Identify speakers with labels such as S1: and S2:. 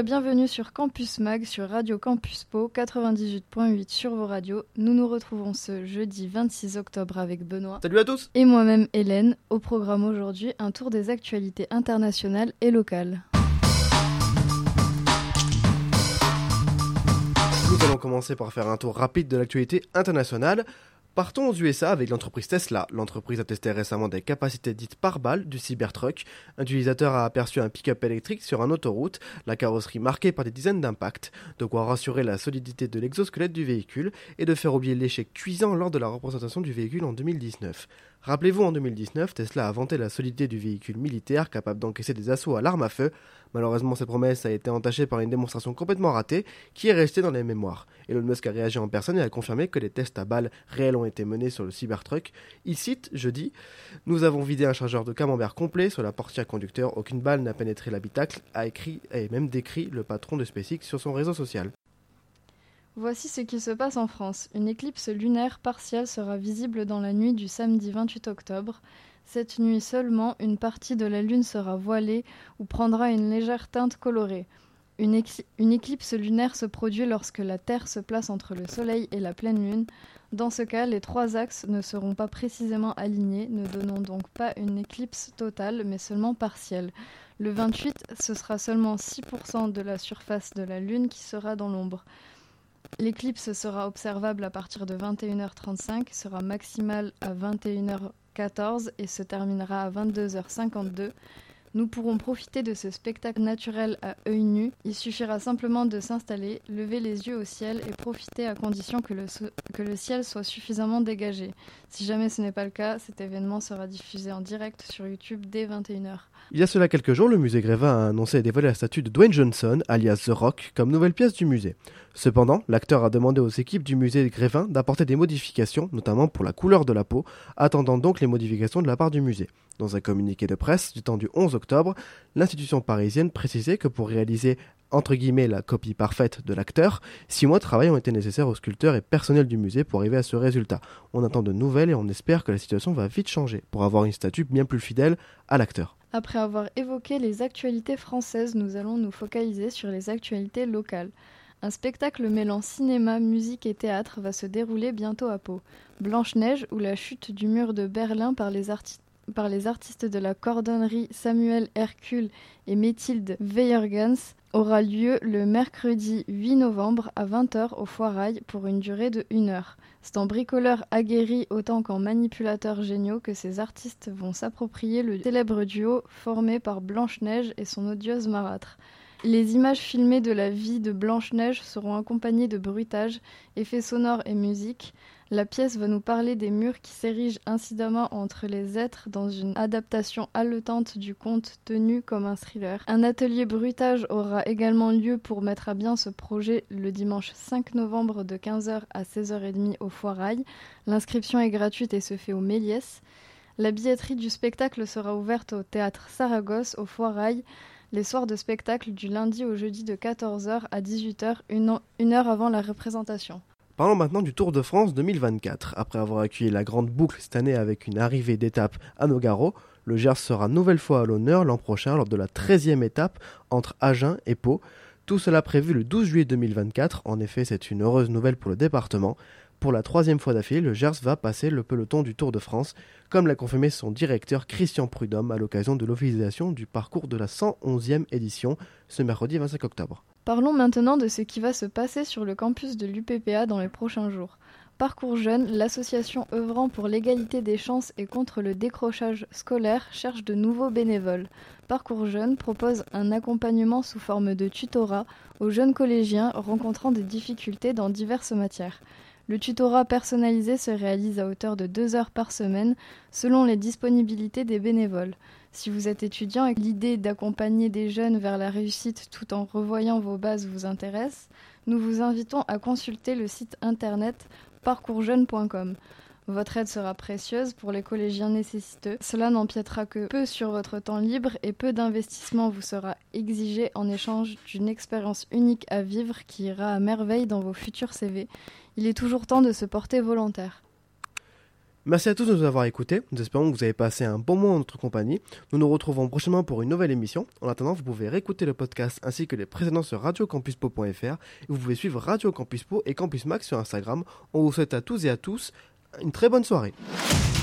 S1: bienvenue sur Campus Mag sur Radio Campus Pau 98.8 sur vos radios. Nous nous retrouvons ce jeudi 26 octobre avec Benoît.
S2: Salut à tous.
S1: Et moi-même Hélène. Au programme aujourd'hui, un tour des actualités internationales et locales.
S2: Nous allons commencer par faire un tour rapide de l'actualité internationale. Partons aux USA avec l'entreprise Tesla. L'entreprise a testé récemment des capacités dites par balle du Cybertruck. Un utilisateur a aperçu un pick-up électrique sur une autoroute, la carrosserie marquée par des dizaines d'impacts, de quoi rassurer la solidité de l'exosquelette du véhicule et de faire oublier l'échec cuisant lors de la représentation du véhicule en 2019. Rappelez-vous, en 2019, Tesla a vanté la solidité du véhicule militaire capable d'encaisser des assauts à l'arme à feu. Malheureusement, cette promesse a été entachée par une démonstration complètement ratée qui est restée dans les mémoires. Elon Musk a réagi en personne et a confirmé que des tests à balles réels ont été menés sur le Cybertruck. Il cite, jeudi, « Nous avons vidé un chargeur de camembert complet sur la portière conducteur. Aucune balle n'a pénétré l'habitacle », a écrit et même décrit le patron de SpaceX sur son réseau social.
S1: Voici ce qui se passe en France. Une éclipse lunaire partielle sera visible dans la nuit du samedi 28 octobre. Cette nuit seulement, une partie de la Lune sera voilée ou prendra une légère teinte colorée. Une éclipse lunaire se produit lorsque la Terre se place entre le Soleil et la pleine Lune. Dans ce cas, les trois axes ne seront pas précisément alignés, ne donnant donc pas une éclipse totale, mais seulement partielle. Le 28, ce sera seulement 6% de la surface de la Lune qui sera dans l'ombre. L'éclipse sera observable à partir de 21h35, sera maximale à 21h14 et se terminera à 22h52. Nous pourrons profiter de ce spectacle naturel à œil nu. Il suffira simplement de s'installer, lever les yeux au ciel et profiter à condition que le ciel soit suffisamment dégagé. Si jamais ce n'est pas le cas, cet événement sera diffusé en direct sur YouTube dès 21h.
S2: Il y a cela quelques jours, le musée Grévin a annoncé et dévoilé la statue de Dwayne Johnson, alias The Rock, comme nouvelle pièce du musée. Cependant, l'acteur a demandé aux équipes du musée Grévin d'apporter des modifications, notamment pour la couleur de la peau, attendant donc les modifications de la part du musée. Dans un communiqué de presse du temps du 11 octobre, l'institution parisienne précisait que pour réaliser entre guillemets la copie parfaite de l'acteur, 6 mois de travail ont été nécessaires aux sculpteurs et personnels du musée pour arriver à ce résultat. On attend de nouvelles et on espère que la situation va vite changer pour avoir une statue bien plus fidèle à l'acteur.
S1: Après avoir évoqué les actualités françaises, nous allons nous focaliser sur les actualités locales. Un spectacle mêlant cinéma, musique et théâtre va se dérouler bientôt à Pau. Blanche-Neige ou la chute du mur de Berlin par les artistes de la cordonnerie Samuel Hercule et Mathilde Weyergans aura lieu le mercredi 8 novembre à 20h au Foirail pour une durée de 1 heure. C'est en bricoleurs aguerris autant qu'en manipulateurs géniaux que ces artistes vont s'approprier le célèbre duo formé par Blanche-Neige et son odieuse marâtre. Les images filmées de la vie de Blanche-Neige seront accompagnées de bruitages, effets sonores et musique. La pièce va nous parler des murs qui s'érigent incidemment entre les êtres dans une adaptation haletante du conte tenu comme un thriller. Un atelier bruitage aura également lieu pour mettre à bien ce projet le dimanche 5 novembre de 15h à 16h30 au Foirail. L'inscription est gratuite et se fait au Méliès. La billetterie du spectacle sera ouverte au théâtre Saragosse au Foirail les soirs de spectacle du lundi au jeudi de 14h à 18h, une heure avant la représentation.
S2: Parlons maintenant du Tour de France 2024. Après avoir accueilli la grande boucle cette année avec une arrivée d'étape à Nogaro, le Gers sera nouvelle fois à l'honneur l'an prochain lors de la 13e étape entre Agen et Pau. Tout cela prévu le 12 juillet 2024. En effet, c'est une heureuse nouvelle pour le département. Pour la 3e fois d'affilée, le Gers va passer le peloton du Tour de France, comme l'a confirmé son directeur Christian Prudhomme à l'occasion de l'officialisation du parcours de la 111e édition ce mercredi 25 octobre.
S1: Parlons maintenant de ce qui va se passer sur le campus de l'UPPA dans les prochains jours. Parcours Jeunes, l'association œuvrant pour l'égalité des chances et contre le décrochage scolaire, cherche de nouveaux bénévoles. Parcours Jeunes propose un accompagnement sous forme de tutorat aux jeunes collégiens rencontrant des difficultés dans diverses matières. Le tutorat personnalisé se réalise à hauteur de 2 heures par semaine, selon les disponibilités des bénévoles. Si vous êtes étudiant et que l'idée d'accompagner des jeunes vers la réussite tout en revoyant vos bases vous intéresse, nous vous invitons à consulter le site internet parcoursjeunes.com. Votre aide sera précieuse pour les collégiens nécessiteux. Cela n'empiétera que peu sur votre temps libre et peu d'investissement vous sera exigé en échange d'une expérience unique à vivre qui ira à merveille dans vos futurs CV. Il est toujours temps de se porter volontaire.
S2: Merci à tous de nous avoir écoutés, nous espérons que vous avez passé un bon moment en notre compagnie. Nous nous retrouvons prochainement pour une nouvelle émission. En attendant, vous pouvez réécouter le podcast ainsi que les précédents sur radiocampuspo.fr et vous pouvez suivre Radio Campus Po et Campus Max sur Instagram. On vous souhaite à tous et à tous une très bonne soirée.